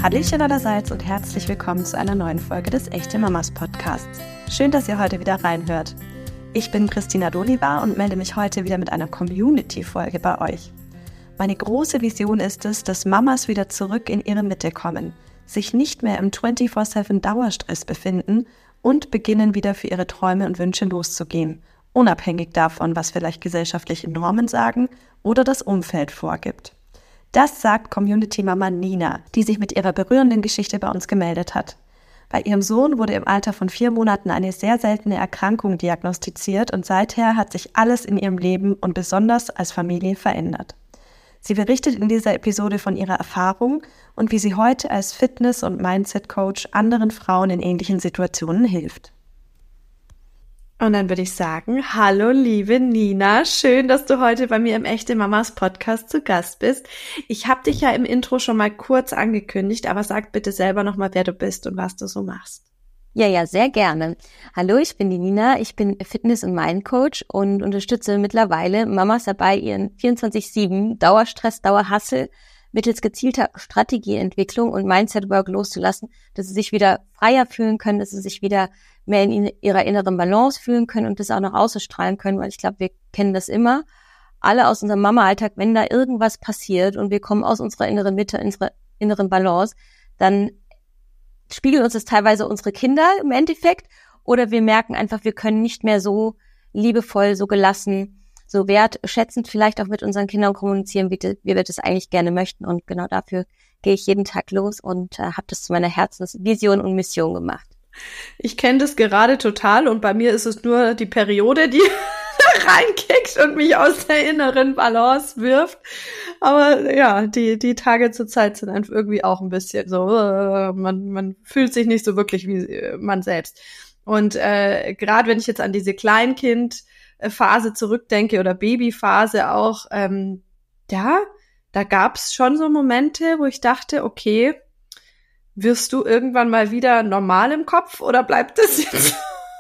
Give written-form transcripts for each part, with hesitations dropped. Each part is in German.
Hallöchen allerseits und herzlich willkommen zu einer neuen Folge des Echte Mamas Podcasts. Schön, dass ihr heute wieder reinhört. Ich bin Christina Doliva und melde mich heute wieder mit einer Community-Folge bei euch. Meine große Vision ist es, dass Mamas wieder zurück in ihre Mitte kommen, sich nicht mehr im 24/7 Dauerstress befinden und beginnen wieder für ihre Träume und Wünsche loszugehen, unabhängig davon, was vielleicht gesellschaftliche Normen sagen oder das Umfeld vorgibt. Das sagt Community-Mama Nina, die sich mit ihrer berührenden Geschichte bei uns gemeldet hat. Bei ihrem Sohn wurde im Alter von 4 Monaten eine sehr seltene Erkrankung diagnostiziert und seither hat sich alles in ihrem Leben und besonders als Familie verändert. Sie berichtet in dieser Episode von ihrer Erfahrung und wie sie heute als Fitness- und Mindset-Coach anderen Frauen in ähnlichen Situationen hilft. Und dann würde ich sagen, hallo liebe Nina, schön, dass du heute bei mir im Echte Mamas Podcast zu Gast bist. Ich habe dich ja im Intro schon mal kurz angekündigt, aber sag bitte selber nochmal, wer du bist und was du so machst. Ja, sehr gerne. Hallo, ich bin die Nina, ich bin Fitness- und Mind-Coach und unterstütze mittlerweile Mamas dabei, ihren 24/7 Dauerstress, Dauerhassel mittels gezielter Strategieentwicklung und Mindset-Work loszulassen, dass sie sich wieder freier fühlen können, dass sie sich wieder mehr in ihrer inneren Balance fühlen können und das auch noch ausstrahlen können, weil ich glaube, wir kennen das immer, alle aus unserem Mama-Alltag, wenn da irgendwas passiert und wir kommen aus unserer inneren Mitte, unserer inneren Balance, dann spiegeln uns das teilweise unsere Kinder im Endeffekt oder wir merken einfach, wir können nicht mehr so liebevoll, so gelassen, so wertschätzend vielleicht auch mit unseren Kindern kommunizieren, wie wir das eigentlich gerne möchten. Und genau dafür gehe ich jeden Tag los und habe das zu meiner Herzensvision und Mission gemacht. Ich kenne das gerade total und bei mir ist es nur die Periode, die reinkickt und mich aus der inneren Balance wirft. Aber ja, die Tage zur Zeit sind einfach irgendwie auch ein bisschen so, man fühlt sich nicht so wirklich wie man selbst. Und gerade wenn ich jetzt an diese Kleinkind-Phase zurückdenke oder Babyphase auch, da gab's schon so Momente, wo ich dachte, okay, wirst du irgendwann mal wieder normal im Kopf oder bleibt das jetzt?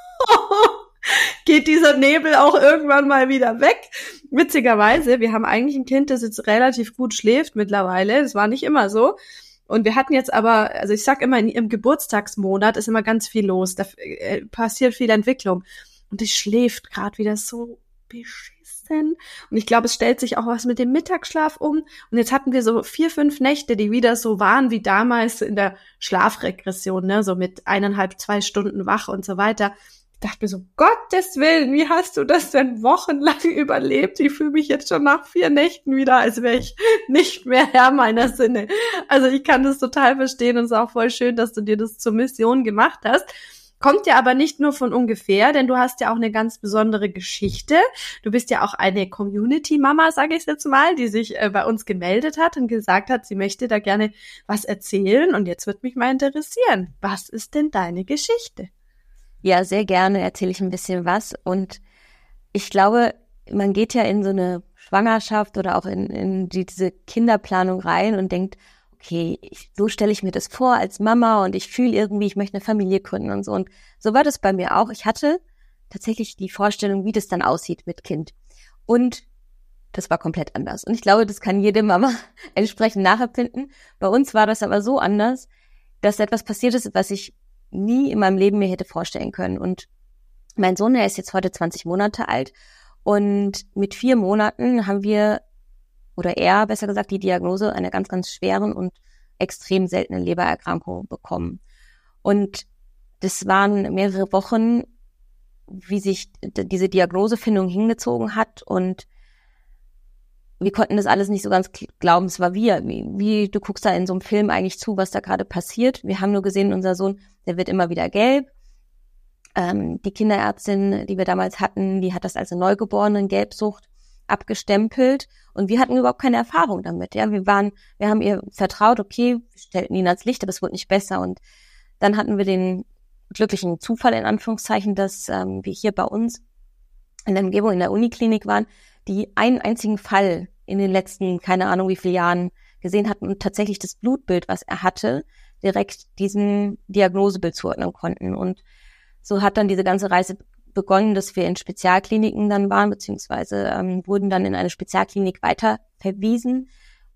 Geht dieser Nebel auch irgendwann mal wieder weg? Witzigerweise, wir haben eigentlich ein Kind, das jetzt relativ gut schläft mittlerweile. Das war nicht immer so. Und wir hatten jetzt aber, also ich sag immer, im Geburtstagsmonat ist immer ganz viel los. Da passiert viel Entwicklung. Und es schläft gerade wieder so beschissen. Und ich glaube, es stellt sich auch was mit dem Mittagsschlaf um. Und jetzt hatten wir so 4, 5 Nächte, die wieder so waren wie damals in der Schlafregression, ne, so mit 1,5, 2 Stunden wach und so weiter. Ich dachte mir so, Gottes Willen, wie hast du das denn wochenlang überlebt? Ich fühle mich jetzt schon nach 4 Nächten wieder, als wäre ich nicht mehr Herr meiner Sinne. Also ich kann das total verstehen und es ist auch voll schön, dass du dir das zur Mission gemacht hast. Kommt ja aber nicht nur von ungefähr, denn du hast ja auch eine ganz besondere Geschichte. Du bist ja auch eine Community-Mama, sage ich jetzt mal, die sich bei uns gemeldet hat und gesagt hat, sie möchte da gerne was erzählen. Und jetzt wird mich mal interessieren, was ist denn deine Geschichte? Ja, sehr gerne erzähle ich ein bisschen was. Und ich glaube, man geht ja in so eine Schwangerschaft oder auch in diese Kinderplanung rein und denkt, okay, so stelle ich mir das vor als Mama und ich fühle irgendwie, ich möchte eine Familie gründen und so. Und so war das bei mir auch. Ich hatte tatsächlich die Vorstellung, wie das dann aussieht mit Kind. Und das war komplett anders. Und ich glaube, das kann jede Mama entsprechend nachempfinden. Bei uns war das aber so anders, dass etwas passiert ist, was ich nie in meinem Leben mir hätte vorstellen können. Und mein Sohn, der ist jetzt heute 20 Monate alt. Und mit 4 Monaten haben wir, oder er, besser gesagt, die Diagnose einer ganz, ganz schweren und extrem seltenen Lebererkrankung bekommen. Und das waren mehrere Wochen, wie sich diese Diagnosefindung hingezogen hat und wir konnten das alles nicht so ganz glauben. Es war wie du guckst da in so einem Film eigentlich zu, was da gerade passiert. Wir haben nur gesehen, unser Sohn, der wird immer wieder gelb. Die Kinderärztin, die wir damals hatten, die hat das als eine Neugeborenen-Gelbsucht abgestempelt und wir hatten überhaupt keine Erfahrung damit. Ja, wir haben ihr vertraut, okay, wir stellten ihn ans Licht, aber es wurde nicht besser. Und dann hatten wir den glücklichen Zufall in Anführungszeichen, dass wir hier bei uns in der Umgebung in der Uniklinik waren, die einen einzigen Fall in den letzten, keine Ahnung wie viele Jahren gesehen hatten und tatsächlich das Blutbild, was er hatte, direkt diesem Diagnosebild zuordnen konnten. Und so hat dann diese ganze Reise begonnen, dass wir in Spezialkliniken dann waren, beziehungsweise wurden dann in eine Spezialklinik weiter verwiesen.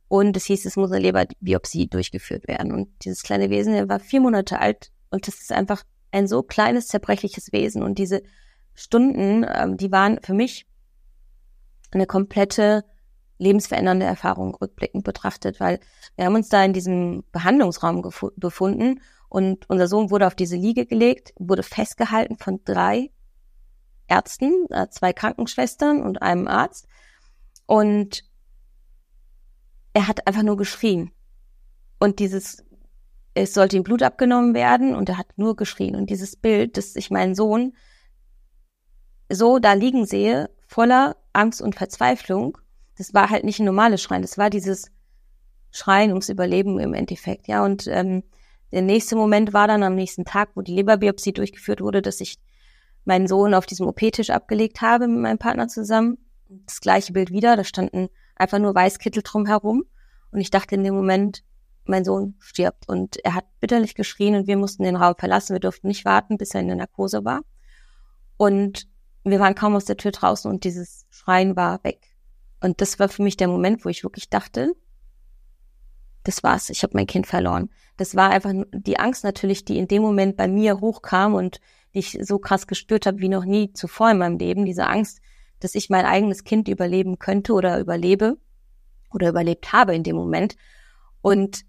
Und es hieß, es muss eine Leberbiopsie durchgeführt werden. Und dieses kleine Wesen, der war 4 Monate alt und das ist einfach ein so kleines, zerbrechliches Wesen. Und diese Stunden, die waren für mich eine komplette lebensverändernde Erfahrung rückblickend betrachtet, weil wir haben uns da in diesem Behandlungsraum befunden und unser Sohn wurde auf diese Liege gelegt, wurde festgehalten von 3 Ärzten, 2 Krankenschwestern und einem Arzt und er hat einfach nur geschrien und es sollte ihm Blut abgenommen werden und er hat nur geschrien und dieses Bild, dass ich meinen Sohn so da liegen sehe, voller Angst und Verzweiflung, das war halt nicht ein normales Schreien, das war dieses Schreien ums Überleben im Endeffekt, ja. Und der nächste Moment war dann am nächsten Tag, wo die Leberbiopsie durchgeführt wurde, dass ich meinen Sohn auf diesem OP-Tisch abgelegt habe mit meinem Partner zusammen. Das gleiche Bild wieder, da standen einfach nur Weißkittel drumherum. Und ich dachte in dem Moment, mein Sohn stirbt. Und er hat bitterlich geschrien und wir mussten den Raum verlassen. Wir durften nicht warten, bis er in der Narkose war. Und wir waren kaum aus der Tür draußen und dieses Schreien war weg. Und das war für mich der Moment, wo ich wirklich dachte, das war's, ich habe mein Kind verloren. Das war einfach die Angst natürlich, die in dem Moment bei mir hochkam und die ich so krass gespürt habe wie noch nie zuvor in meinem Leben. Diese Angst, dass ich mein eigenes Kind überleben könnte oder überlebe oder überlebt habe in dem Moment. Und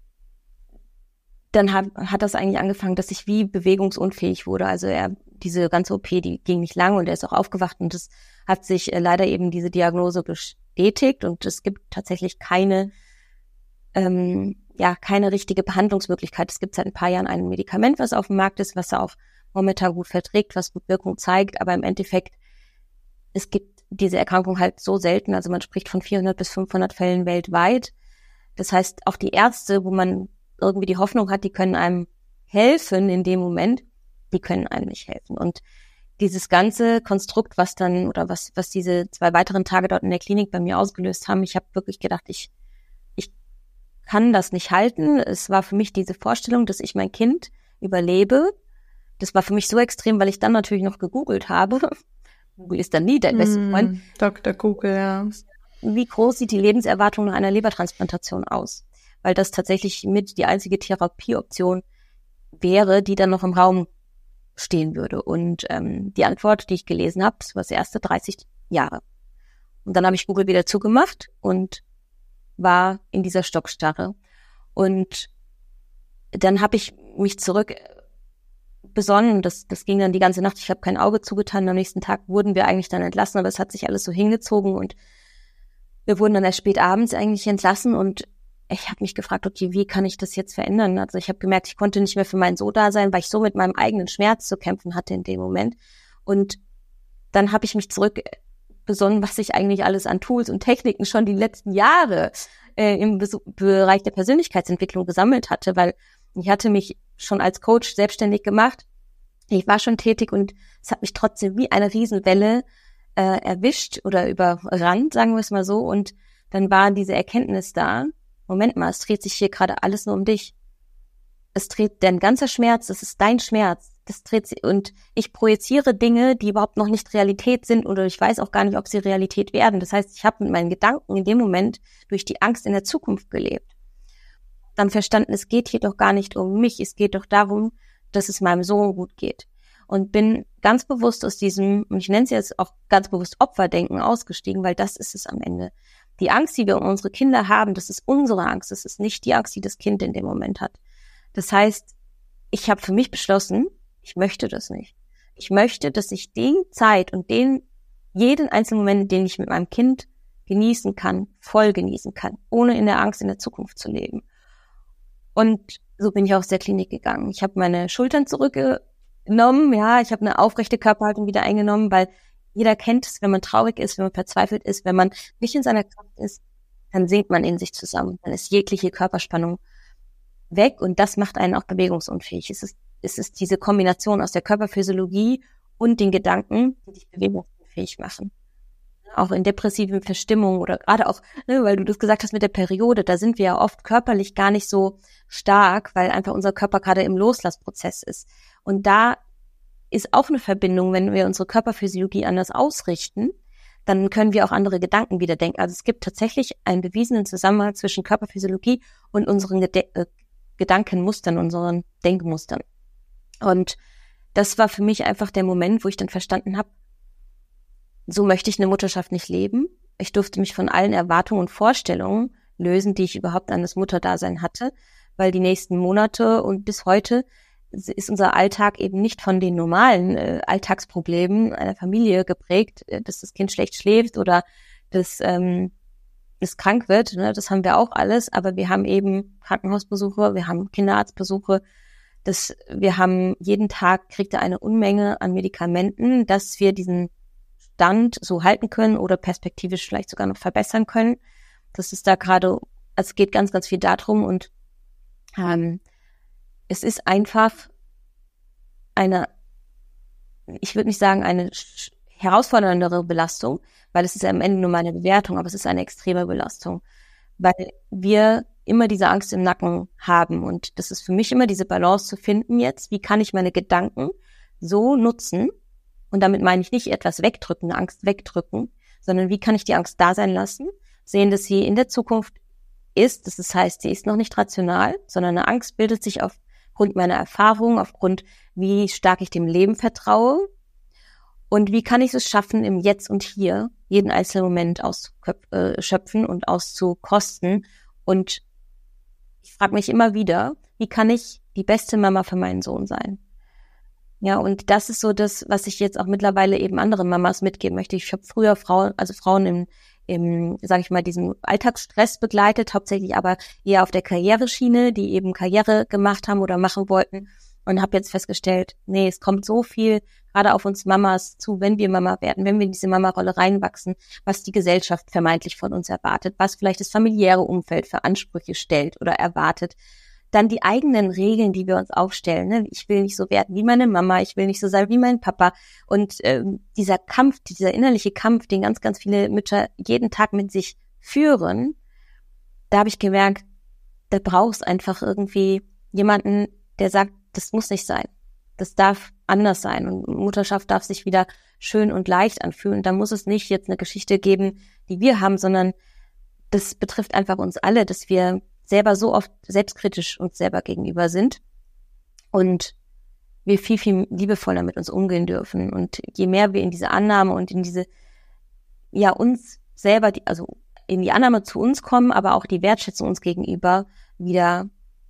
dann hat das eigentlich angefangen, dass ich wie bewegungsunfähig wurde. Also diese ganze OP, die ging nicht lang und er ist auch aufgewacht und es hat sich leider eben diese Diagnose bestätigt und es gibt tatsächlich keine richtige Behandlungsmöglichkeit. Es gibt seit ein paar Jahren ein Medikament, was auf dem Markt ist, was er auch momentan gut verträgt, was gut Wirkung zeigt, aber im Endeffekt, es gibt diese Erkrankung halt so selten, also man spricht von 400 bis 500 Fällen weltweit. Das heißt, auch die Ärzte, wo man irgendwie die Hoffnung hat, die können einem helfen in dem Moment, die können einem nicht helfen. Und dieses ganze Konstrukt, was diese 2 weiteren Tage dort in der Klinik bei mir ausgelöst haben, ich habe wirklich gedacht, ich kann das nicht halten. Es war für mich diese Vorstellung, dass ich mein Kind überlebe. Das war für mich so extrem, weil ich dann natürlich noch gegoogelt habe. Google ist dann nie dein bester Freund. Dr. Google, ja. Wie groß sieht die Lebenserwartung nach einer Lebertransplantation aus? Weil das tatsächlich mit die einzige Therapieoption wäre, die dann noch im Raum stehen würde. Und die Antwort, die ich gelesen habe, das war das erste 30 Jahre. Und dann habe ich Google wieder zugemacht und war in dieser Stockstarre. Und dann habe ich mich zurück besonnen. Das ging dann die ganze Nacht. Ich habe kein Auge zugetan. Am nächsten Tag wurden wir eigentlich dann entlassen, aber es hat sich alles so hingezogen und wir wurden dann erst spät abends eigentlich entlassen und ich habe mich gefragt, okay, wie kann ich das jetzt verändern? Also ich habe gemerkt, ich konnte nicht mehr für meinen Sohn da sein, weil ich so mit meinem eigenen Schmerz zu kämpfen hatte in dem Moment. Und dann habe ich mich zurück besonnen, was ich eigentlich alles an Tools und Techniken schon die letzten Jahre im Bereich der Persönlichkeitsentwicklung gesammelt hatte, weil ich hatte mich schon als Coach selbstständig gemacht. Ich war schon tätig und es hat mich trotzdem wie eine Riesenwelle erwischt oder überrannt, sagen wir es mal so. Und dann war diese Erkenntnis da, Moment mal, es dreht sich hier gerade alles nur um dich. Es dreht dein ganzer Schmerz, das ist dein Schmerz. Das dreht sich und ich projiziere Dinge, die überhaupt noch nicht Realität sind oder ich weiß auch gar nicht, ob sie Realität werden. Das heißt, ich habe mit meinen Gedanken in dem Moment durch die Angst in der Zukunft gelebt. Dann verstanden, es geht hier doch gar nicht um mich, es geht doch darum, dass es meinem Sohn gut geht. Und bin ganz bewusst aus diesem, und ich nenne es jetzt auch ganz bewusst Opferdenken ausgestiegen, weil das ist es am Ende. Die Angst, die wir um unsere Kinder haben, das ist unsere Angst, das ist nicht die Angst, die das Kind in dem Moment hat. Das heißt, ich habe für mich beschlossen, ich möchte das nicht. Ich möchte, dass ich die Zeit und jeden einzelnen Moment, den ich mit meinem Kind genießen kann, voll genießen kann, ohne in der Angst in der Zukunft zu leben. Und so bin ich aus der Klinik gegangen. Ich habe meine Schultern zurückgenommen, ja, ich habe eine aufrechte Körperhaltung wieder eingenommen, weil jeder kennt es, wenn man traurig ist, wenn man verzweifelt ist, wenn man nicht in seiner Kraft ist, dann sinkt man in sich zusammen. Dann ist jegliche Körperspannung weg und das macht einen auch bewegungsunfähig. Es ist diese Kombination aus der Körperphysiologie und den Gedanken, die dich bewegungsunfähig machen. Auch in depressiven Verstimmungen oder gerade auch, weil du das gesagt hast mit der Periode, da sind wir ja oft körperlich gar nicht so stark, weil einfach unser Körper gerade im Loslassprozess ist. Und da ist auch eine Verbindung, wenn wir unsere Körperphysiologie anders ausrichten, dann können wir auch andere Gedanken wieder denken. Also es gibt tatsächlich einen bewiesenen Zusammenhang zwischen Körperphysiologie und unseren Gedankenmustern, unseren Denkmustern. Und das war für mich einfach der Moment, wo ich dann verstanden habe, so möchte ich eine Mutterschaft nicht leben. Ich durfte mich von allen Erwartungen und Vorstellungen lösen, die ich überhaupt an das Mutterdasein hatte, weil die nächsten Monate und bis heute ist unser Alltag eben nicht von den normalen Alltagsproblemen einer Familie geprägt, dass das Kind schlecht schläft oder dass es krank wird. Ne? Das haben wir auch alles, aber wir haben eben Krankenhausbesuche, wir haben Kinderarztbesuche, wir haben jeden Tag kriegt er eine Unmenge an Medikamenten, dass wir diesen Stand so halten können oder perspektivisch vielleicht sogar noch verbessern können. Das ist da gerade, also es geht ganz, ganz viel darum und es ist einfach ich würde nicht sagen eine herausforderndere Belastung, weil es ist ja am Ende nur meine Bewertung, aber es ist eine extreme Belastung, weil wir immer diese Angst im Nacken haben und das ist für mich immer diese Balance zu finden jetzt, wie kann ich meine Gedanken so nutzen und damit meine ich nicht etwas wegdrücken, Angst wegdrücken, sondern wie kann ich die Angst da sein lassen, sehen, dass sie in der Zukunft ist, das heißt, sie ist noch nicht rational, sondern eine Angst bildet sich aufgrund meiner Erfahrung, aufgrund wie stark ich dem Leben vertraue und wie kann ich es schaffen, im Jetzt und Hier jeden einzelnen Moment auszuschöpfen und auszukosten. Und ich frage mich immer wieder, wie kann ich die beste Mama für meinen Sohn sein? Ja, und das ist so das, was ich jetzt auch mittlerweile eben anderen Mamas mitgeben möchte. Ich habe früher Frauen im, sage ich mal, diesem Alltagsstress begleitet, hauptsächlich aber eher auf der Karriereschiene, die eben Karriere gemacht haben oder machen wollten und habe jetzt festgestellt, nee, es kommt so viel gerade auf uns Mamas zu, wenn wir Mama werden, wenn wir in diese Mama-Rolle reinwachsen, was die Gesellschaft vermeintlich von uns erwartet, was vielleicht das familiäre Umfeld für Ansprüche stellt oder erwartet. Dann die eigenen Regeln, die wir uns aufstellen. Ne? Ich will nicht so werden wie meine Mama, ich will nicht so sein wie mein Papa. Und dieser Kampf, dieser innerliche Kampf, den ganz, ganz viele Mütter jeden Tag mit sich führen, da habe ich gemerkt, da brauchst einfach irgendwie jemanden, der sagt, das muss nicht sein. Das darf anders sein. Und Mutterschaft darf sich wieder schön und leicht anfühlen. Da muss es nicht jetzt eine Geschichte geben, die wir haben, sondern das betrifft einfach uns alle, dass wir selber so oft selbstkritisch uns selber gegenüber sind und wir viel, viel liebevoller mit uns umgehen dürfen. Und je mehr wir in diese Annahme und in diese, ja, uns selber, also in die Annahme zu uns kommen, aber auch die Wertschätzung uns gegenüber wieder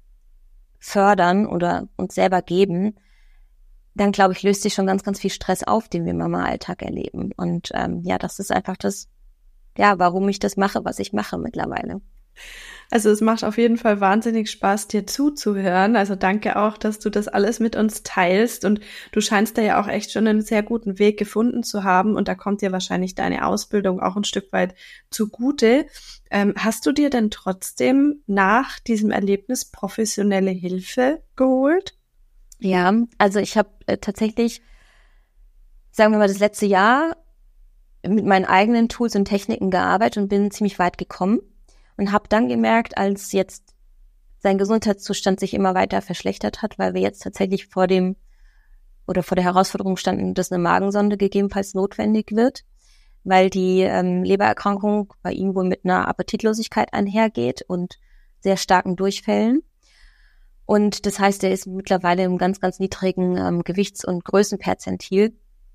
fördern oder uns selber geben, dann, glaube ich, löst sich schon ganz, ganz viel Stress auf, den wir im Mama-Alltag erleben. Und ja, das ist einfach das, ja, warum ich das mache, was ich mache mittlerweile. Also es macht auf jeden Fall wahnsinnig Spaß, dir zuzuhören. Also danke auch, dass du das alles mit uns teilst. Und du scheinst da ja auch echt schon einen sehr guten Weg gefunden zu haben. Und da kommt dir wahrscheinlich deine Ausbildung auch ein Stück weit zugute. Hast du dir denn trotzdem nach diesem Erlebnis professionelle Hilfe geholt? Ja, also ich habe tatsächlich, sagen wir mal, das letzte Jahr mit meinen eigenen Tools und Techniken gearbeitet und bin ziemlich weit gekommen. Und habe dann gemerkt, als jetzt sein Gesundheitszustand sich immer weiter verschlechtert hat, weil wir jetzt tatsächlich vor der Herausforderung standen, dass eine Magensonde gegebenenfalls notwendig wird, weil die Lebererkrankung bei ihm wohl mit einer Appetitlosigkeit einhergeht und sehr starken Durchfällen. Und das heißt, er ist mittlerweile im ganz, ganz niedrigen Gewichts- und Größenperzentil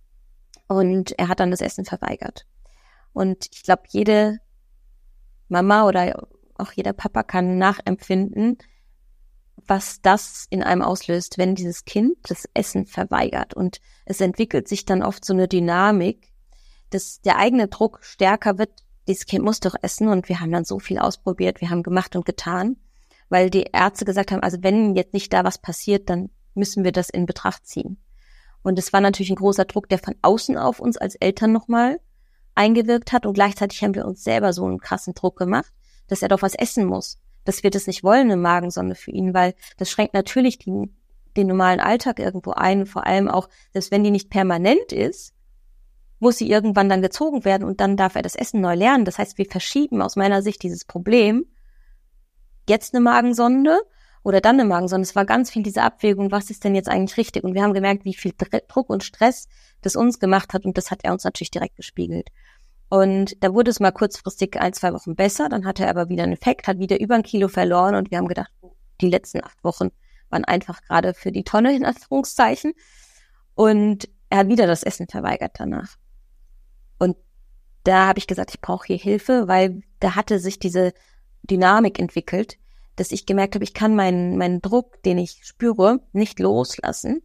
und er hat dann das Essen verweigert. Und ich glaube, jede Mama oder auch jeder Papa kann nachempfinden, was das in einem auslöst, wenn dieses Kind das Essen verweigert. Und es entwickelt sich dann oft so eine Dynamik, dass der eigene Druck stärker wird, dieses Kind muss doch essen. Und wir haben dann so viel ausprobiert, wir haben gemacht und getan, weil die Ärzte gesagt haben, also wenn jetzt nicht da was passiert, dann müssen wir das in Betracht ziehen. Und es war natürlich ein großer Druck, der von außen auf uns als Eltern nochmal eingewirkt hat und gleichzeitig haben wir uns selber so einen krassen Druck gemacht, dass er doch was essen muss, dass wir das nicht wollen, eine Magensonde für ihn, weil das schränkt natürlich den normalen Alltag irgendwo ein, vor allem auch, dass wenn die nicht permanent ist, muss sie irgendwann dann gezogen werden und dann darf er das Essen neu lernen. Das heißt, wir verschieben aus meiner Sicht dieses Problem, jetzt eine Magensonde oder dann eine Magensonde. Es war ganz viel diese Abwägung, was ist denn jetzt eigentlich richtig? Und wir haben gemerkt, wie viel Druck und Stress das uns gemacht hat und das hat er uns natürlich direkt gespiegelt. Und da wurde es mal kurzfristig 1-2 Wochen besser, dann hatte er aber wieder einen Infekt, hat wieder über 1 Kilo verloren und wir haben gedacht, die letzten 8 Wochen waren einfach gerade für die Tonne, in Anführungszeichen. Und er hat wieder das Essen verweigert danach. Und da habe ich gesagt, ich brauche hier Hilfe, weil da hatte sich diese Dynamik entwickelt, dass ich gemerkt habe, ich kann meinen Druck, den ich spüre, nicht loslassen.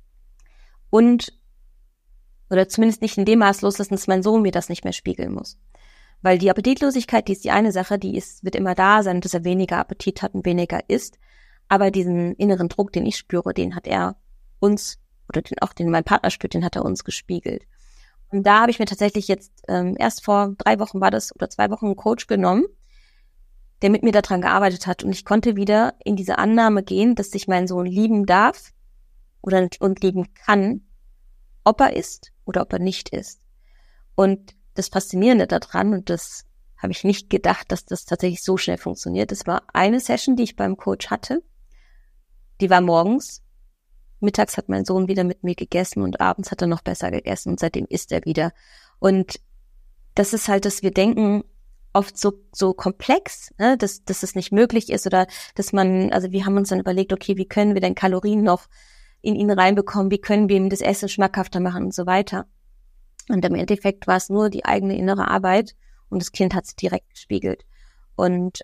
Oder zumindest nicht in dem Maß loslassen, dass mein Sohn mir das nicht mehr spiegeln muss. Weil die Appetitlosigkeit, die ist die eine Sache, wird immer da sein, dass er weniger Appetit hat und weniger isst. Aber diesen inneren Druck, den ich spüre, den hat er uns, oder den mein Partner spürt, den hat er uns gespiegelt. Und da habe ich mir tatsächlich jetzt erst vor 3 Wochen oder 2 Wochen einen Coach genommen, der mit mir daran gearbeitet hat. Und ich konnte wieder in diese Annahme gehen, dass ich meinen Sohn lieben darf und lieben kann, ob er isst oder ob er nicht isst. Und das Faszinierende daran, und das habe ich nicht gedacht, dass das tatsächlich so schnell funktioniert, das war eine Session, die ich beim Coach hatte. Die war morgens. Mittags hat mein Sohn wieder mit mir gegessen und abends hat er noch besser gegessen und seitdem isst er wieder. Und das ist halt, dass wir denken, oft so komplex, ne, dass es nicht möglich ist oder dass wir haben uns dann überlegt, okay, wie können wir denn Kalorien noch in ihn reinbekommen, wie können wir ihm das Essen schmackhafter machen und so weiter. Und im Endeffekt war es nur die eigene innere Arbeit und das Kind hat es direkt gespiegelt. Und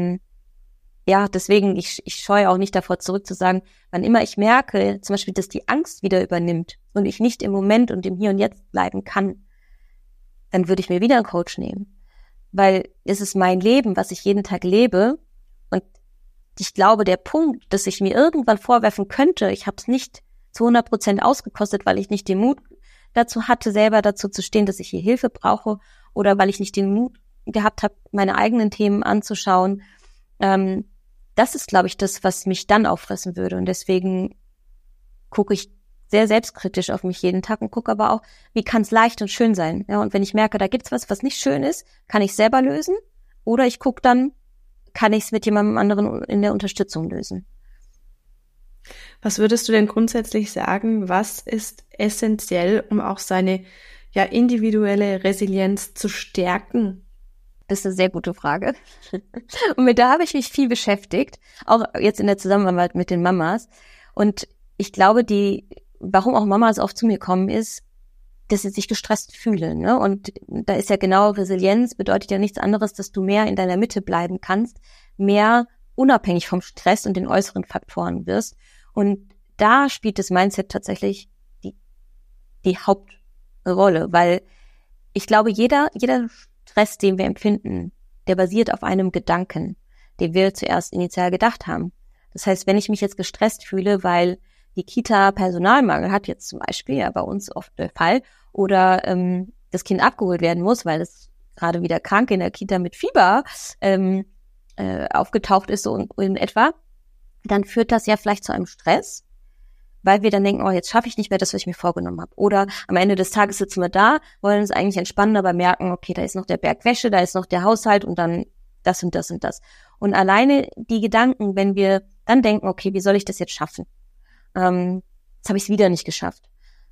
deswegen, ich scheue auch nicht davor zurück zu sagen, wann immer ich merke, zum Beispiel, dass die Angst wieder übernimmt und ich nicht im Moment und im Hier und Jetzt bleiben kann, dann würde ich mir wieder einen Coach nehmen. Weil es ist mein Leben, was ich jeden Tag lebe. Und ich glaube, der Punkt, dass ich mir irgendwann vorwerfen könnte, ich habe es nicht zu 100% ausgekostet, weil ich nicht den Mut dazu hatte, selber dazu zu stehen, dass ich hier Hilfe brauche oder weil ich nicht den Mut gehabt habe, meine eigenen Themen anzuschauen. Das ist, glaube ich, das, was mich dann auffressen würde. Und deswegen gucke ich sehr selbstkritisch auf mich jeden Tag und gucke aber auch, wie kann es leicht und schön sein. Ja, und wenn ich merke, da gibt's was nicht schön ist, kann ich selber lösen. Oder ich gucke dann, kann ich es mit jemandem anderen in der Unterstützung lösen. Was würdest du denn grundsätzlich sagen, was ist essentiell, um auch seine individuelle Resilienz zu stärken? Das ist eine sehr gute Frage. Und mit der habe ich mich viel beschäftigt, auch jetzt in der Zusammenarbeit mit den Mamas. Und ich glaube, warum auch Mamas oft zu mir kommen, ist, dass sie sich gestresst fühlen. Ne? Und da ist ja genau, Resilienz bedeutet ja nichts anderes, dass du mehr in deiner Mitte bleiben kannst, mehr unabhängig vom Stress und den äußeren Faktoren wirst. Und da spielt das Mindset tatsächlich die Hauptrolle, weil ich glaube, jeder Stress, den wir empfinden, der basiert auf einem Gedanken, den wir zuerst initial gedacht haben. Das heißt, wenn ich mich jetzt gestresst fühle, weil die Kita Personalmangel hat, jetzt zum Beispiel, ja bei uns oft der Fall, oder das Kind abgeholt werden muss, weil es gerade wieder krank in der Kita mit Fieber aufgetaucht ist, so in etwa, dann führt das ja vielleicht zu einem Stress, weil wir dann denken, oh, jetzt schaffe ich nicht mehr das, was ich mir vorgenommen habe. Oder am Ende des Tages sitzen wir da, wollen uns eigentlich entspannen, aber merken, okay, da ist noch der Berg Wäsche, da ist noch der Haushalt und dann das und das und das. Und alleine die Gedanken, wenn wir dann denken, okay, wie soll ich das jetzt schaffen? Jetzt habe ich es wieder nicht geschafft.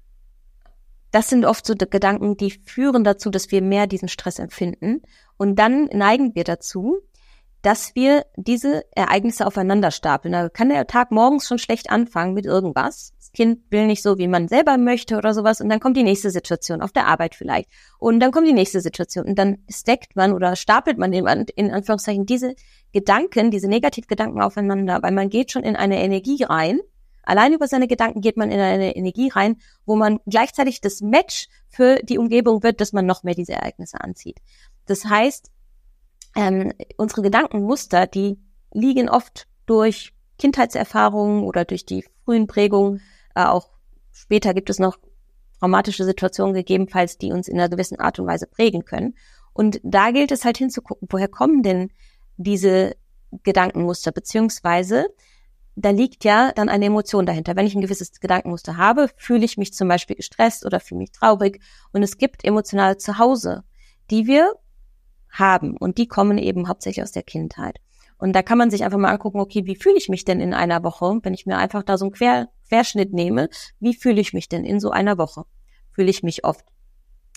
Das sind oft so Gedanken, die führen dazu, dass wir mehr diesen Stress empfinden. Und dann neigen wir dazu, dass wir diese Ereignisse aufeinander stapeln. Da kann der Tag morgens schon schlecht anfangen mit irgendwas. Das Kind will nicht so, wie man selber möchte oder sowas. Und dann kommt die nächste Situation, auf der Arbeit vielleicht. Und dann kommt die nächste Situation. Und dann stackt man oder stapelt man in Anführungszeichen diese Gedanken, diese Negativgedanken aufeinander, weil man geht schon in eine Energie rein. Allein über seine Gedanken geht man in eine Energie rein, wo man gleichzeitig das Match für die Umgebung wird, dass man noch mehr diese Ereignisse anzieht. Das heißt, unsere Gedankenmuster, die liegen oft durch Kindheitserfahrungen oder durch die frühen Prägungen. Auch später gibt es noch traumatische Situationen gegebenenfalls, die uns in einer gewissen Art und Weise prägen können. Und da gilt es halt hinzugucken, woher kommen denn diese Gedankenmuster, beziehungsweise da liegt ja dann eine Emotion dahinter. Wenn ich ein gewisses Gedankenmuster habe, fühle ich mich zum Beispiel gestresst oder fühle mich traurig. Und es gibt emotionale Zuhause, die wir haben. Und die kommen eben hauptsächlich aus der Kindheit. Und da kann man sich einfach mal angucken, okay, wie fühle ich mich denn in einer Woche? Wenn ich mir einfach da so einen Querschnitt nehme, wie fühle ich mich denn in so einer Woche? Fühle ich mich oft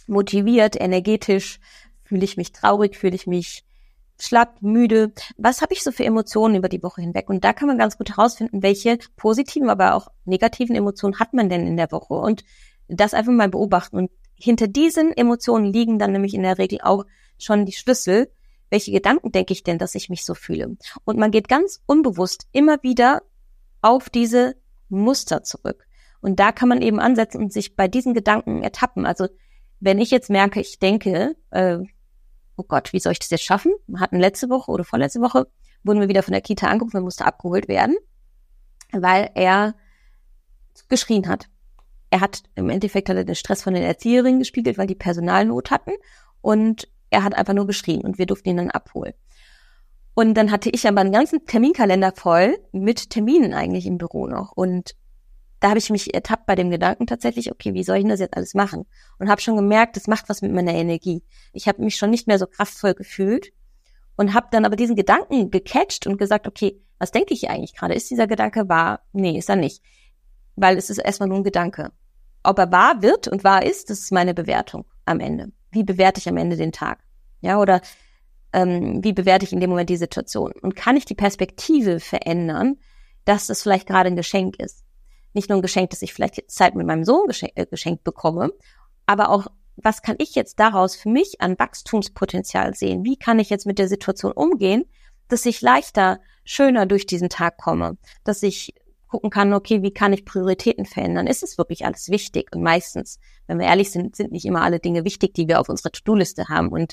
motiviert, energetisch, fühle ich mich traurig, fühle ich mich schlapp, müde. Was habe ich so für Emotionen über die Woche hinweg? Und da kann man ganz gut herausfinden, welche positiven, aber auch negativen Emotionen hat man denn in der Woche und das einfach mal beobachten. Und hinter diesen Emotionen liegen dann nämlich in der Regel auch schon die Schlüssel. Welche Gedanken denke ich denn, dass ich mich so fühle? Und man geht ganz unbewusst immer wieder auf diese Muster zurück. Und da kann man eben ansetzen und sich bei diesen Gedanken ertappen. Also wenn ich jetzt merke, ich denke, oh Gott, wie soll ich das jetzt schaffen? Wir hatten letzte Woche oder vorletzte Woche, wurden wir wieder von der Kita angerufen, musste abgeholt werden, weil er geschrien hat. Im Endeffekt hat er den Stress von den Erzieherinnen gespiegelt, weil die Personalnot hatten und er hat einfach nur geschrien und wir durften ihn dann abholen. Und dann hatte ich aber einen ganzen Terminkalender voll mit Terminen eigentlich im Büro noch und da habe ich mich ertappt bei dem Gedanken tatsächlich, okay, wie soll ich denn das jetzt alles machen? Und habe schon gemerkt, das macht was mit meiner Energie. Ich habe mich schon nicht mehr so kraftvoll gefühlt und habe dann aber diesen Gedanken gecatcht und gesagt, okay, was denke ich hier eigentlich gerade? Ist dieser Gedanke wahr? Nee, ist er nicht. Weil es ist erstmal nur ein Gedanke. Ob er wahr wird und wahr ist, das ist meine Bewertung am Ende. Wie bewerte ich am Ende den Tag? Ja, oder wie bewerte ich in dem Moment die Situation? Und kann ich die Perspektive verändern, dass das vielleicht gerade ein Geschenk ist? Nicht nur ein Geschenk, dass ich vielleicht Zeit mit meinem Sohn geschenkt bekomme, aber auch, was kann ich jetzt daraus für mich an Wachstumspotenzial sehen? Wie kann ich jetzt mit der Situation umgehen, dass ich leichter, schöner durch diesen Tag komme? Dass ich gucken kann, okay, wie kann ich Prioritäten verändern? Ist es wirklich alles wichtig? Und meistens, wenn wir ehrlich sind, sind nicht immer alle Dinge wichtig, die wir auf unserer To-Do-Liste haben. Und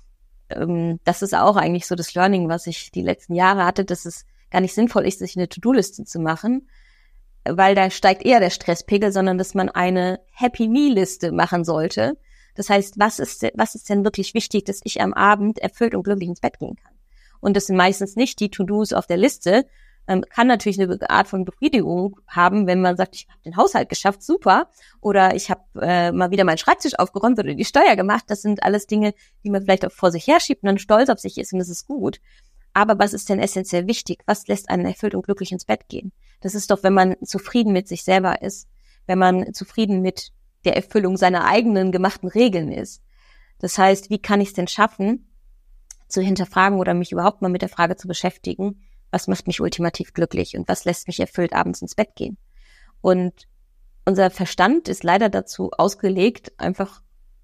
das ist auch eigentlich so das Learning, was ich die letzten Jahre hatte, dass es gar nicht sinnvoll ist, sich eine To-Do-Liste zu machen, weil da steigt eher der Stresspegel, sondern dass man eine Happy-Me-Liste machen sollte. Das heißt, was ist denn wirklich wichtig, dass ich am Abend erfüllt und glücklich ins Bett gehen kann? Und das sind meistens nicht die To-Dos auf der Liste. Kann natürlich eine Art von Befriedigung haben, wenn man sagt, ich habe den Haushalt geschafft, super. Oder ich habe mal wieder meinen Schreibtisch aufgeräumt oder die Steuer gemacht. Das sind alles Dinge, die man vielleicht auch vor sich herschiebt und dann stolz auf sich ist und das ist gut. Aber was ist denn essentiell wichtig? Was lässt einen erfüllt und glücklich ins Bett gehen? Das ist doch, wenn man zufrieden mit sich selber ist, wenn man zufrieden mit der Erfüllung seiner eigenen gemachten Regeln ist. Das heißt, wie kann ich es denn schaffen, zu hinterfragen oder mich überhaupt mal mit der Frage zu beschäftigen, was macht mich ultimativ glücklich und was lässt mich erfüllt abends ins Bett gehen? Und unser Verstand ist leider dazu ausgelegt, einfach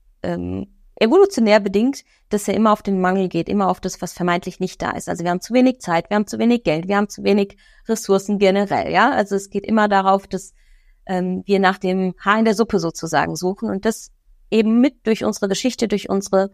evolutionär bedingt, dass er immer auf den Mangel geht, immer auf das, was vermeintlich nicht da ist. Also wir haben zu wenig Zeit, wir haben zu wenig Geld, wir haben zu wenig Ressourcen generell, ja. Also es geht immer darauf, dass wir nach dem Haar in der Suppe sozusagen suchen und das eben mit durch unsere Geschichte, durch unsere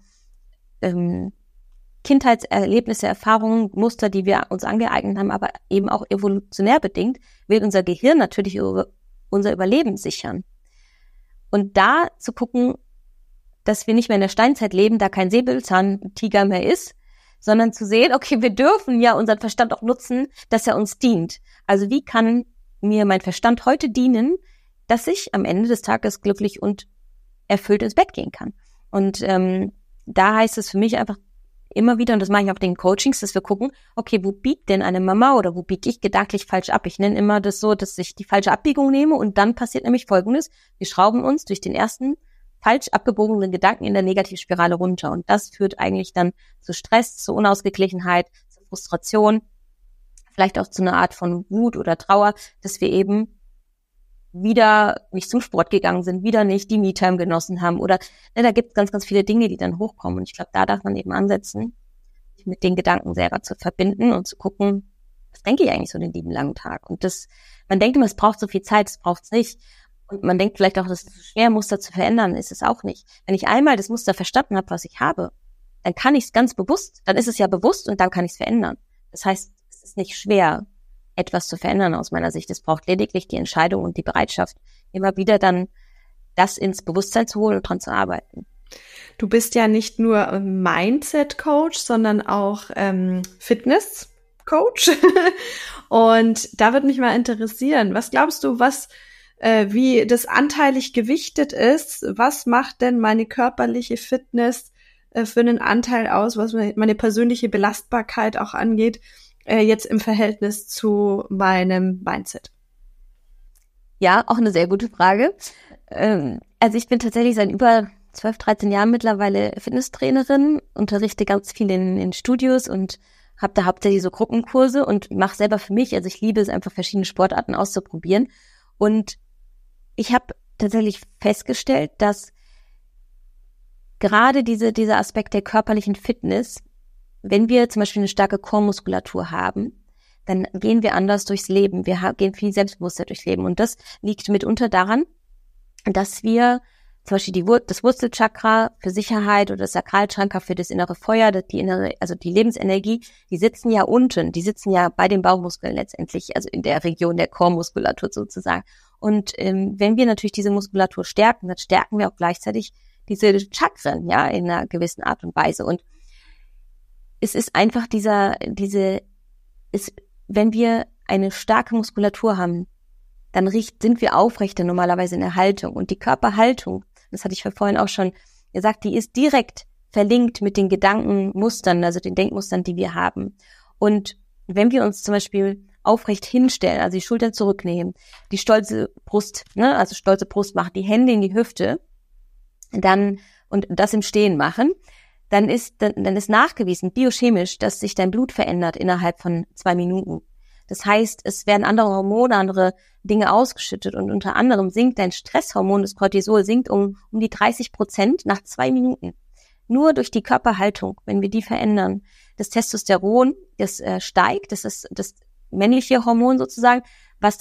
Kindheitserlebnisse, Erfahrungen, Muster, die wir uns angeeignet haben, aber eben auch evolutionär bedingt, will unser Gehirn natürlich unser Überleben sichern. Und da zu gucken, dass wir nicht mehr in der Steinzeit leben, da kein Säbelzahntiger mehr ist, sondern zu sehen, okay, wir dürfen ja unseren Verstand auch nutzen, dass er uns dient. Also wie kann mir mein Verstand heute dienen, dass ich am Ende des Tages glücklich und erfüllt ins Bett gehen kann? Und da heißt es für mich einfach immer wieder, und das mache ich auch in den Coachings, dass wir gucken, okay, wo biegt denn eine Mama oder wo biege ich gedanklich falsch ab? Ich nenne immer das so, dass ich die falsche Abbiegung nehme und dann passiert nämlich Folgendes. Wir schrauben uns durch den ersten falsch abgebogenen Gedanken in der Negativspirale runter. Und das führt eigentlich dann zu Stress, zu Unausgeglichenheit, zu Frustration, vielleicht auch zu einer Art von Wut oder Trauer, dass wir eben wieder nicht zum Sport gegangen sind, wieder nicht die Me-Time genossen haben oder da gibt es ganz, ganz viele Dinge, die dann hochkommen. Und ich glaube, da darf man eben ansetzen, sich mit den Gedanken selber zu verbinden und zu gucken, was denke ich eigentlich so den lieben langen Tag? Und man denkt immer, es braucht so viel Zeit, es braucht es nicht. Und man denkt vielleicht auch, das ist so schwer, Muster zu verändern, ist es auch nicht. Wenn ich einmal das Muster verstanden habe, was ich habe, dann kann ich es ganz bewusst, dann ist es ja bewusst und dann kann ich es verändern. Das heißt, es ist nicht schwer, etwas zu verändern aus meiner Sicht. Es braucht lediglich die Entscheidung und die Bereitschaft, immer wieder dann das ins Bewusstsein zu holen und dran zu arbeiten. Du bist ja nicht nur Mindset-Coach, sondern auch Fitness-Coach. Und da würde mich mal interessieren, was glaubst du, wie das anteilig gewichtet ist? Was macht denn meine körperliche Fitness für einen Anteil aus, was meine persönliche Belastbarkeit auch angeht, jetzt im Verhältnis zu meinem Mindset? Ja, auch eine sehr gute Frage. Also ich bin tatsächlich seit über 12, 13 Jahren mittlerweile Fitnesstrainerin, unterrichte ganz viel in Studios und habe da hauptsächlich so Gruppenkurse und mache selber für mich, also ich liebe es einfach, verschiedene Sportarten auszuprobieren. Und ich habe tatsächlich festgestellt, dass gerade dieser Aspekt der körperlichen Fitness, wenn wir zum Beispiel eine starke Core-Muskulatur haben, dann gehen wir anders durchs Leben. Wir gehen viel selbstbewusster durchs Leben. Und das liegt mitunter daran, dass wir zum Beispiel das Wurzelchakra für Sicherheit oder das Sakralchakra für das innere Feuer, also die Lebensenergie, die sitzen ja unten, die sitzen ja bei den Bauchmuskeln letztendlich, also in der Region der Core-Muskulatur sozusagen. Und wenn wir natürlich diese Muskulatur stärken, dann stärken wir auch gleichzeitig diese Chakren, ja, in einer gewissen Art und Weise. Und es ist einfach wenn wir eine starke Muskulatur haben, dann sind wir aufrechter normalerweise in der Haltung. Und die Körperhaltung, das hatte ich vorhin auch schon gesagt, die ist direkt verlinkt mit den Gedankenmustern, also den Denkmustern, die wir haben. Und wenn wir uns zum Beispiel aufrecht hinstellen, also die Schultern zurücknehmen, die stolze Brust, also stolze Brust machen, die Hände in die Hüfte, und das im Stehen machen, dann ist nachgewiesen, biochemisch, dass sich dein Blut verändert innerhalb von 2 Minuten. Das heißt, es werden andere Hormone, andere Dinge ausgeschüttet und unter anderem sinkt dein Stresshormon, das Cortisol, sinkt um die 30% nach 2 Minuten. Nur durch die Körperhaltung, wenn wir die verändern. Das Testosteron, das steigt, das ist das männliche Hormon sozusagen, was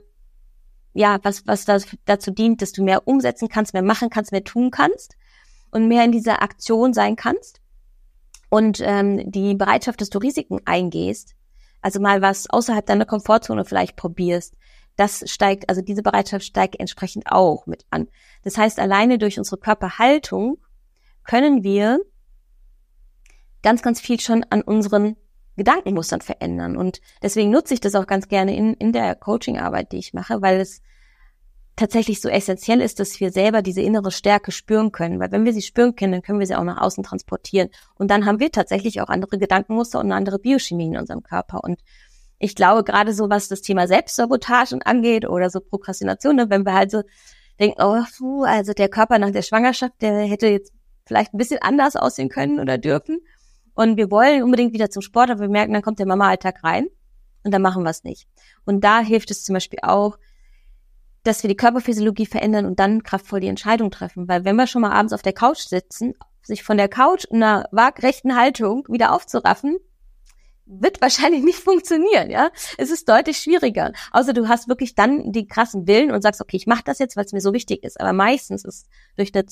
dazu dient, dass du mehr umsetzen kannst, mehr machen kannst, mehr tun kannst und mehr in dieser Aktion sein kannst. Und die Bereitschaft, dass du Risiken eingehst, also mal was außerhalb deiner Komfortzone vielleicht probierst, das steigt, also diese Bereitschaft steigt entsprechend auch mit an. Das heißt, alleine durch unsere Körperhaltung können wir ganz, ganz viel schon an unseren Gedankenmustern verändern. Und deswegen nutze ich das auch ganz gerne in der Coaching-Arbeit, die ich mache, weil es tatsächlich so essentiell ist, dass wir selber diese innere Stärke spüren können. Weil wenn wir sie spüren können, dann können wir sie auch nach außen transportieren. Und dann haben wir tatsächlich auch andere Gedankenmuster und eine andere Biochemie in unserem Körper. Und ich glaube, gerade so, was das Thema Selbstsabotagen angeht oder so Prokrastination, wenn wir halt so denken, also der Körper nach der Schwangerschaft, der hätte jetzt vielleicht ein bisschen anders aussehen können oder dürfen. Und wir wollen unbedingt wieder zum Sport, aber wir merken, dann kommt der Mama-Alltag rein und dann machen wir es nicht. Und da hilft es zum Beispiel auch, dass wir die Körperphysiologie verändern und dann kraftvoll die Entscheidung treffen. Weil wenn wir schon mal abends auf der Couch sitzen, sich von der Couch in einer waagrechten Haltung wieder aufzuraffen, wird wahrscheinlich nicht funktionieren, ja. Es ist deutlich schwieriger. Außer du hast wirklich dann die krassen Willen und sagst, okay, ich mache das jetzt, weil es mir so wichtig ist. Aber meistens ist durch eine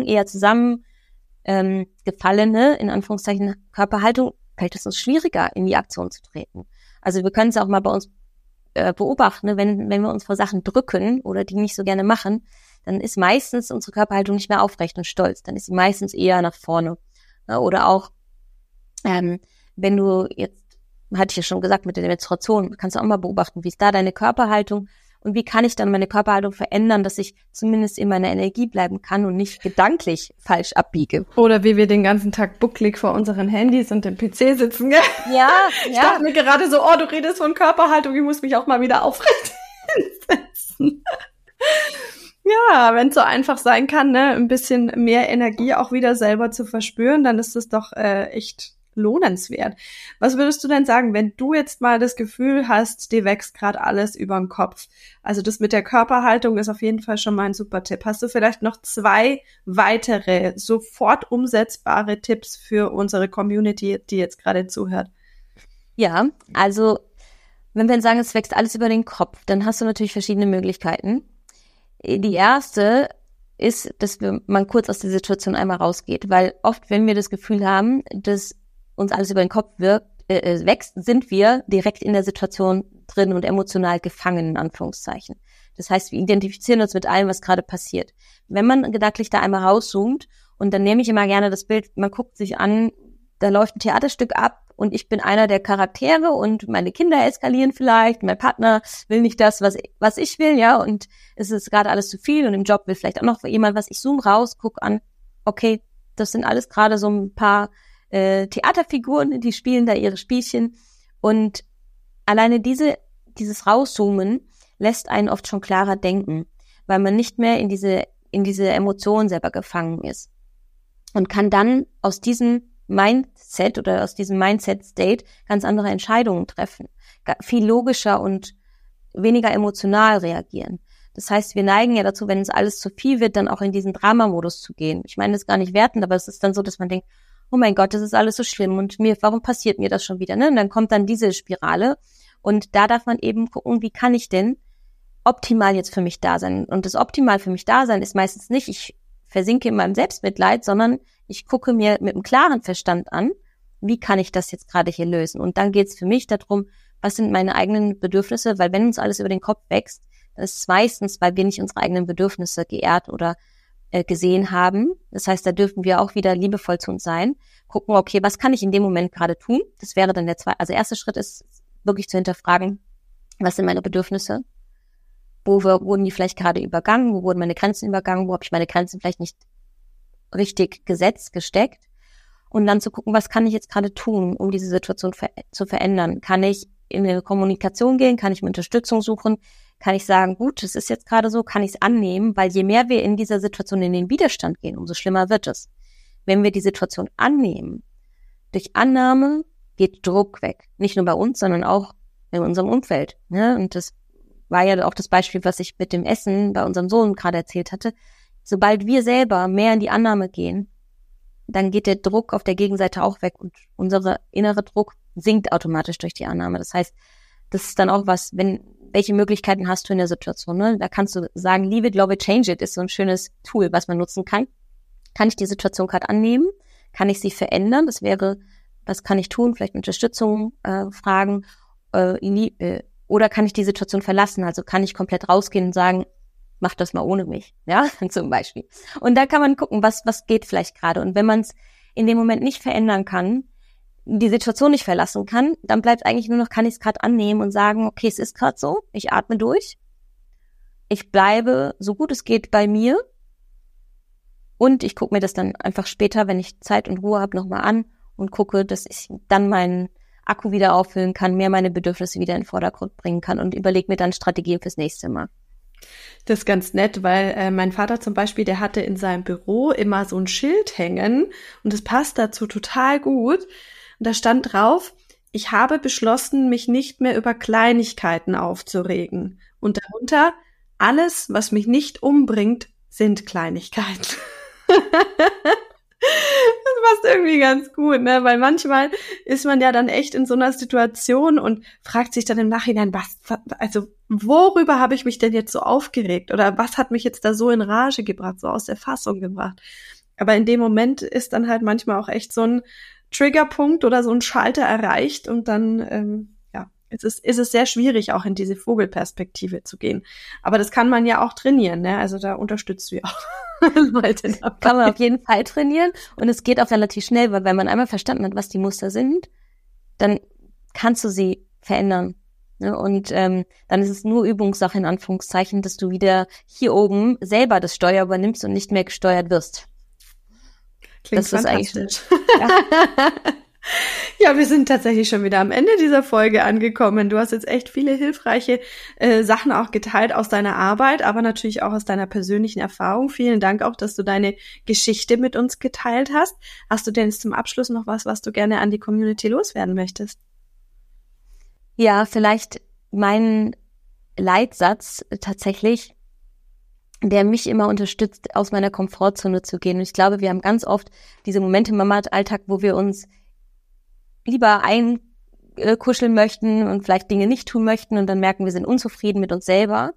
gefallene, in Anführungszeichen, Körperhaltung, fällt es uns schwieriger, in die Aktion zu treten. Also wir können es auch mal bei uns beobachten, ne? Wenn wir uns vor Sachen drücken oder die nicht so gerne machen, dann ist meistens unsere Körperhaltung nicht mehr aufrecht und stolz. Dann ist sie meistens eher nach vorne. Ja, oder auch, wenn du jetzt, hatte ich ja schon gesagt, mit der Menstruation, kannst du auch mal beobachten, wie ist da deine Körperhaltung und wie kann ich dann meine Körperhaltung verändern, dass ich zumindest in meiner Energie bleiben kann und nicht gedanklich falsch abbiege. Oder wie wir den ganzen Tag bucklig vor unseren Handys und dem PC sitzen, gell? Ja. Ich dachte mir gerade so, du redest von Körperhaltung, ich muss mich auch mal wieder aufrecht hinsetzen. Ja, wenn es so einfach sein kann, ne, ein bisschen mehr Energie auch wieder selber zu verspüren, dann ist das doch echt lohnenswert. Was würdest du denn sagen, wenn du jetzt mal das Gefühl hast, dir wächst gerade alles über den Kopf? Also das mit der Körperhaltung ist auf jeden Fall schon mal ein super Tipp. Hast du vielleicht noch 2 weitere, sofort umsetzbare Tipps für unsere Community, die jetzt gerade zuhört? Ja, also wenn wir sagen, es wächst alles über den Kopf, dann hast du natürlich verschiedene Möglichkeiten. Die erste ist, dass man kurz aus der Situation einmal rausgeht, weil oft, wenn wir das Gefühl haben, dass uns alles über den Kopf wächst, sind wir direkt in der Situation drin und emotional gefangen, in Anführungszeichen. Das heißt, wir identifizieren uns mit allem, was gerade passiert. Wenn man gedanklich da einmal rauszoomt, und dann nehme ich immer gerne das Bild, man guckt sich an, da läuft ein Theaterstück ab und ich bin einer der Charaktere und meine Kinder eskalieren vielleicht, mein Partner will nicht das, was ich will, ja, und es ist gerade alles zu viel und im Job will vielleicht auch noch jemand was. Ich zoome raus, guck an, okay, das sind alles gerade so ein paar Theaterfiguren, die spielen da ihre Spielchen und alleine dieses Rauszoomen lässt einen oft schon klarer denken, weil man nicht mehr in diese in diese Emotion selber gefangen ist und kann dann aus diesem Mindset oder aus diesem Mindset-State ganz andere Entscheidungen treffen, viel logischer und weniger emotional reagieren. Das heißt, wir neigen ja dazu, wenn uns alles zu viel wird, dann auch in diesen Dramamodus zu gehen. Ich meine, das ist gar nicht wertend, aber es ist dann so, dass man denkt, oh mein Gott, das ist alles so schlimm und warum passiert mir das schon wieder? Ne? Und dann kommt dann diese Spirale und da darf man eben gucken, wie kann ich denn optimal jetzt für mich da sein? Und das optimal für mich da sein ist meistens nicht, ich versinke in meinem Selbstmitleid, sondern ich gucke mir mit einem klaren Verstand an, wie kann ich das jetzt gerade hier lösen? Und dann geht es für mich darum, was sind meine eigenen Bedürfnisse? Weil wenn uns alles über den Kopf wächst, das ist meistens, weil wir nicht unsere eigenen Bedürfnisse geehrt oder gesehen haben. Das heißt, da dürfen wir auch wieder liebevoll zu uns sein. Gucken, okay, was kann ich in dem Moment gerade tun? Das wäre dann also erster Schritt ist wirklich zu hinterfragen, was sind meine Bedürfnisse? Wo wurden die vielleicht gerade übergangen? Wo wurden meine Grenzen übergangen? Wo habe ich meine Grenzen vielleicht nicht richtig gesetzt, gesteckt? Und dann zu gucken, was kann ich jetzt gerade tun, um diese Situation zu verändern? Kann ich in eine Kommunikation gehen? Kann ich mir Unterstützung suchen? Kann ich sagen, gut, es ist jetzt gerade so, kann ich es annehmen? Weil je mehr wir in dieser Situation in den Widerstand gehen, umso schlimmer wird es. Wenn wir die Situation annehmen, durch Annahme geht Druck weg. Nicht nur bei uns, sondern auch in unserem Umfeld. Ne? Und das war ja auch das Beispiel, was ich mit dem Essen bei unserem Sohn gerade erzählt hatte. Sobald wir selber mehr in die Annahme gehen, dann geht der Druck auf der Gegenseite auch weg und unser innerer Druck sinkt automatisch durch die Annahme. Das heißt, das ist dann auch was, welche Möglichkeiten hast du in der Situation? Ne? Da kannst du sagen, leave it, love it, change it ist so ein schönes Tool, was man nutzen kann. Kann ich die Situation gerade annehmen? Kann ich sie verändern? Das wäre, was kann ich tun? Vielleicht Unterstützung fragen. Oder kann ich die Situation verlassen? Also kann ich komplett rausgehen und sagen, mach das mal ohne mich, ja, zum Beispiel. Und da kann man gucken, was geht vielleicht gerade. Und wenn man es in dem Moment nicht verändern kann, die Situation nicht verlassen kann, dann bleibt eigentlich nur noch, kann ich es gerade annehmen und sagen, okay, es ist gerade so, ich atme durch, ich bleibe so gut es geht bei mir und ich gucke mir das dann einfach später, wenn ich Zeit und Ruhe habe, nochmal an und gucke, dass ich dann meinen Akku wieder auffüllen kann, mehr meine Bedürfnisse wieder in den Vordergrund bringen kann und überlege mir dann Strategien fürs nächste Mal. Das ist ganz nett, weil mein Vater zum Beispiel, der hatte in seinem Büro immer so ein Schild hängen und das passt dazu total gut. Und da stand drauf, ich habe beschlossen, mich nicht mehr über Kleinigkeiten aufzuregen. Und darunter, alles, was mich nicht umbringt, sind Kleinigkeiten. Das passt irgendwie ganz gut, ne? Weil manchmal ist man ja dann echt in so einer Situation und fragt sich dann im Nachhinein, worüber habe ich mich denn jetzt so aufgeregt? Oder was hat mich jetzt da so in Rage gebracht, so aus der Fassung gebracht? Aber in dem Moment ist dann halt manchmal auch echt so ein Triggerpunkt oder so ein Schalter erreicht und dann, ist es sehr schwierig, auch in diese Vogelperspektive zu gehen. Aber das kann man ja auch trainieren, ne? Also da unterstützt du ja auch Leute dabei. Kann man auf jeden Fall trainieren und es geht auch relativ schnell, weil wenn man einmal verstanden hat, was die Muster sind, dann kannst du sie verändern. Ne? Und dann ist es nur Übungssache in Anführungszeichen, dass du wieder hier oben selber das Steuer übernimmst und nicht mehr gesteuert wirst. Klingt das fantastisch. Ist eigentlich Ja, wir sind tatsächlich schon wieder am Ende dieser Folge angekommen. Du hast jetzt echt viele hilfreiche Sachen auch geteilt aus deiner Arbeit, aber natürlich auch aus deiner persönlichen Erfahrung. Vielen Dank auch, dass du deine Geschichte mit uns geteilt hast. Hast du denn jetzt zum Abschluss noch was du gerne an die Community loswerden möchtest? Ja, vielleicht mein Leitsatz tatsächlich, der mich immer unterstützt, aus meiner Komfortzone zu gehen. Und ich glaube, wir haben ganz oft diese Momente im Mama-Alltag, wo wir uns lieber einkuscheln möchten und vielleicht Dinge nicht tun möchten und dann merken, wir sind unzufrieden mit uns selber.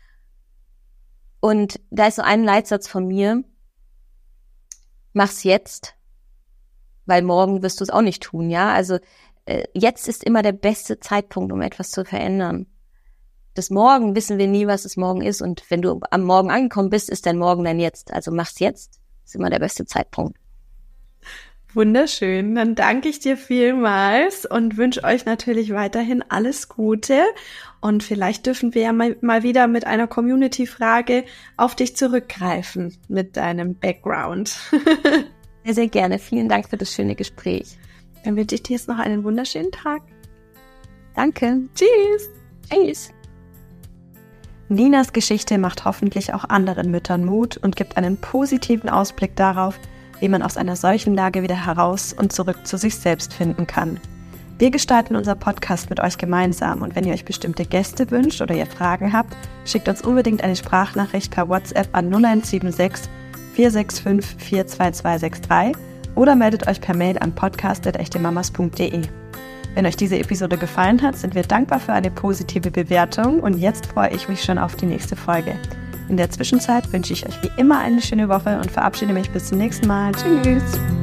Und da ist so ein Leitsatz von mir, mach's jetzt, weil morgen wirst du es auch nicht tun, ja. Also jetzt ist immer der beste Zeitpunkt, um etwas zu verändern. Das Morgen wissen wir nie, was das Morgen ist und wenn du am Morgen angekommen bist, ist dein Morgen dein Jetzt. Also mach's jetzt, ist immer der beste Zeitpunkt. Wunderschön, dann danke ich dir vielmals und wünsche euch natürlich weiterhin alles Gute und vielleicht dürfen wir ja mal wieder mit einer Community-Frage auf dich zurückgreifen mit deinem Background. Sehr, sehr gerne. Vielen Dank für das schöne Gespräch. Dann wünsche ich dir jetzt noch einen wunderschönen Tag. Danke. Tschüss. Tschüss. Ninas Geschichte macht hoffentlich auch anderen Müttern Mut und gibt einen positiven Ausblick darauf, wie man aus einer solchen Lage wieder heraus und zurück zu sich selbst finden kann. Wir gestalten unser Podcast mit euch gemeinsam und wenn ihr euch bestimmte Gäste wünscht oder ihr Fragen habt, schickt uns unbedingt eine Sprachnachricht per WhatsApp an 0176 465 42263 oder meldet euch per Mail an podcast@echtemamas.de. Wenn euch diese Episode gefallen hat, sind wir dankbar für eine positive Bewertung und jetzt freue ich mich schon auf die nächste Folge. In der Zwischenzeit wünsche ich euch wie immer eine schöne Woche und verabschiede mich bis zum nächsten Mal. Tschüss!